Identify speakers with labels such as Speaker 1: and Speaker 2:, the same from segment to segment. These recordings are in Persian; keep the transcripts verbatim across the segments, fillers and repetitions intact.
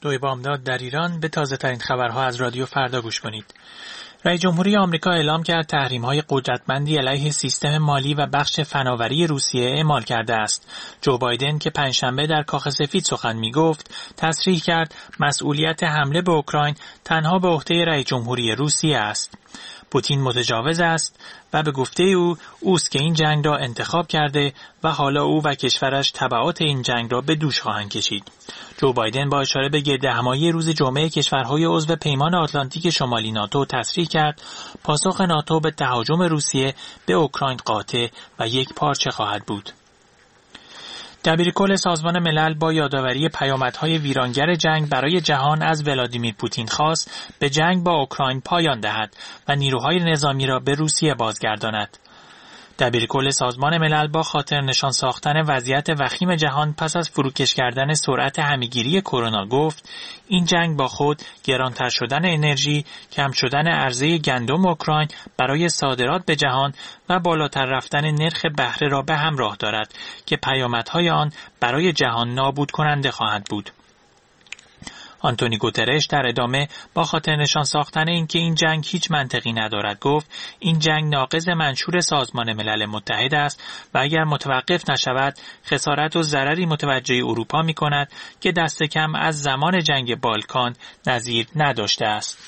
Speaker 1: دوی بامداد در ایران. به تازه ترین خبرها از رادیو فردا گوش کنید. رئیس جمهوری آمریکا اعلام کرد تحریم‌های قدرتمندی علیه سیستم مالی و بخش فناوری روسیه اعمال کرده است. جو بایدن که پنجشنبه در کاخ سفید سخن می‌گفت، تصریح کرد مسئولیت حمله به اوکراین تنها به عهده رئیس جمهوری روسیه است. پوتین متجاوز است و به گفته او اوست که این جنگ را انتخاب کرده و حالا او و کشورش تبعات این جنگ را به دوش خواهند کشید. جو بایدن با اشاره به گردهمایی روز جمعه کشورهای عضو پیمان آتلانتیک شمالی ناتو تصریح کرد پاسخ ناتو به تهاجم روسیه به اوکراین قاطع و یک پارچه خواهد بود. دبیرکل سازمان ملل با یادآوری پیامدهای ویرانگر جنگ برای جهان از ولادیمیر پوتین خواست به جنگ با اوکراین پایان دهد و نیروهای نظامی را به روسیه بازگرداند. دبیرکل سازمان ملل با خاطر نشان ساختن وضعیت وخیم جهان پس از فروکش کردن سرعت همه‌گیری کرونا گفت این جنگ با خود گرانتر شدن انرژی، کم شدن عرضه گندم اوکراین برای صادرات به جهان و بالاتر رفتن نرخ بهره را به همراه دارد که پیامدهای آن برای جهان نابود کننده خواهد بود. آنتونی گوترش در ادامه با خاطر نشان ساختن اینکه این جنگ هیچ منطقی ندارد گفت این جنگ ناقض منشور سازمان ملل متحد است و اگر متوقف نشود خسارت و ضرری متوجه اروپا می کند که دست کم از زمان جنگ بالکان نظیر نداشته است.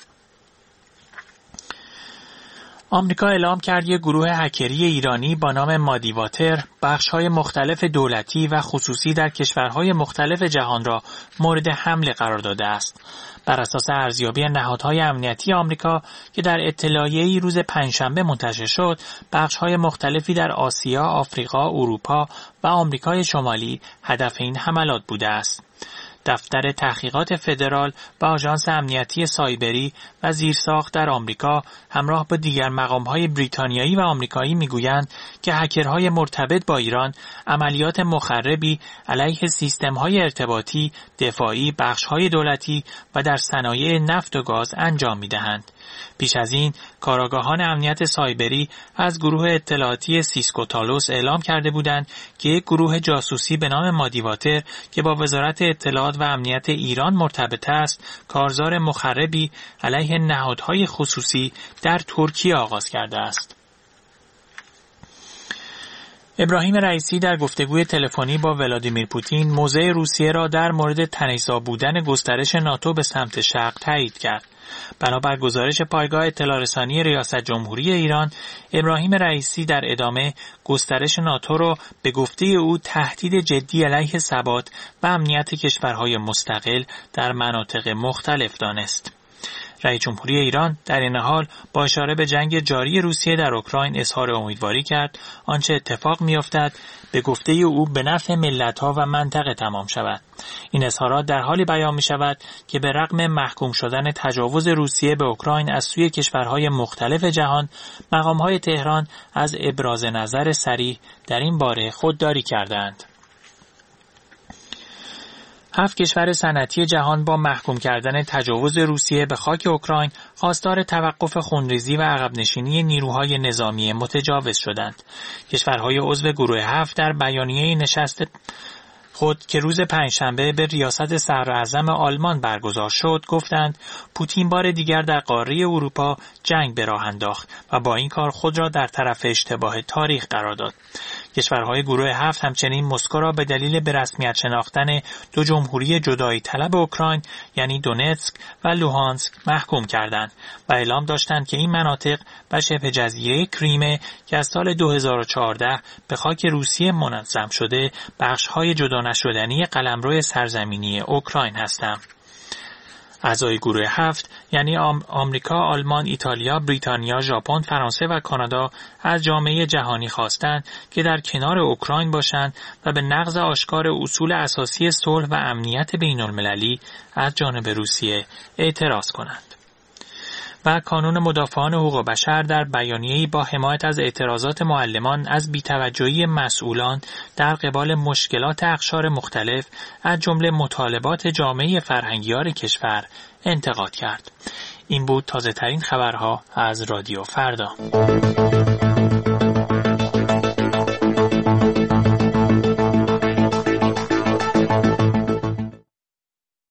Speaker 1: آمریکا اعلام کرد یک گروه هکری ایرانی با نام مادیواتر بخش‌های مختلف دولتی و خصوصی در کشورهای مختلف جهان را مورد حمله قرار داده است. بر اساس ارزیابی نهادهای امنیتی آمریکا که در اطلاعیه‌ای روز پنجشنبه منتشر شد، بخش‌های مختلفی در آسیا، آفریقا، اروپا و آمریکای شمالی هدف این حملات بوده است. دفتر تحقیقات فدرال و آژانس امنیتی سایبری و زیرساخت در آمریکا همراه با دیگر مقام‌های بریتانیایی و آمریکایی می‌گویند که هکرهای مرتبط با ایران عملیات مخربی علیه سیستم‌های ارتباطی، دفاعی، بخش‌های دولتی و در صنایع نفت و گاز انجام می‌دهند. پیش از این کارآگاهان امنیت سایبری از گروه اطلاعاتی سیسکو تالوس اعلام کرده بودند که یک گروه جاسوسی به نام مادیواتر که با وزارت اطلاعات و امنیت ایران مرتبط است، کارزار مخربی علیه نهادهای خصوصی در ترکیه آغاز کرده است. ابراهیم رئیسی در گفتگوی تلفنی با ولادیمیر پوتین موضع روسیه را در مورد تنی‌زا بودن گسترش ناتو به سمت شرق تایید کرد. بنابر گزارش پایگاه اطلاع رسانی ریاست جمهوری ایران، ابراهیم رئیسی در ادامه گسترش ناتو را به گفته او تهدید جدی علیه ثبات و امنیت کشورهای مستقل در مناطق مختلف دانست. رئیس جمهوری ایران در این حال با اشاره به جنگ جاری روسیه در اوکراین اظهار امیدواری کرد آنچه اتفاق می‌افتد به گفته او به نفع ملت‌ها و منطقه تمام شود. این اظهارات در حالی بیان می‌شود که به رغم محکوم شدن تجاوز روسیه به اوکراین از سوی کشورهای مختلف جهان، مقام‌های تهران از ابراز نظر صریح در این باره خودداری کردند. هفت کشور صنعتی جهان با محکوم کردن تجاوز روسیه به خاک اوکراین خواستار توقف خونریزی و عقب‌نشینی نیروهای نظامی متجاوز شدند. کشورهای عضو گروه هفت در بیانیه نشست خود که روز پنجشنبه به ریاست صدراعظم آلمان برگزار شد گفتند پوتین بار دیگر در قاره اروپا جنگ به راه انداخت و با این کار خود را در طرف اشتباه تاریخ قرار داد. کشورهای گروه هفت همچنین مسکو را به دلیل به رسمیت شناختن دو جمهوری جدایی طلب اوکراین یعنی دونتسک و لوهانسک محکوم کردند و اعلام داشتند که این مناطق و شبه جزیره کریمه که از سال دو هزار و چهارده به خاک روسیه منظم شده بخش‌های جدا نشدنی قلمرو سرزمینی اوکراین هستند. اعضای گروه هفت یعنی آمریکا، آلمان، ایتالیا، بریتانیا، ژاپن، فرانسه و کانادا از جامعه جهانی خواستند که در کنار اوکراین باشند و به نقض آشکار اصول اساسی صلح و امنیت بین‌المللی از جانب روسیه اعتراض کنند. و کانون مدافعان حقوق بشر در بیانیه‌ای با حمایت از اعتراضات معلمان از بی‌توجهی مسئولان در قبال مشکلات اقشار مختلف از جمله مطالبات جامعه فرهنگیار کشور انتقاد کرد. این بود تازه‌ترین خبرها از رادیو فردا.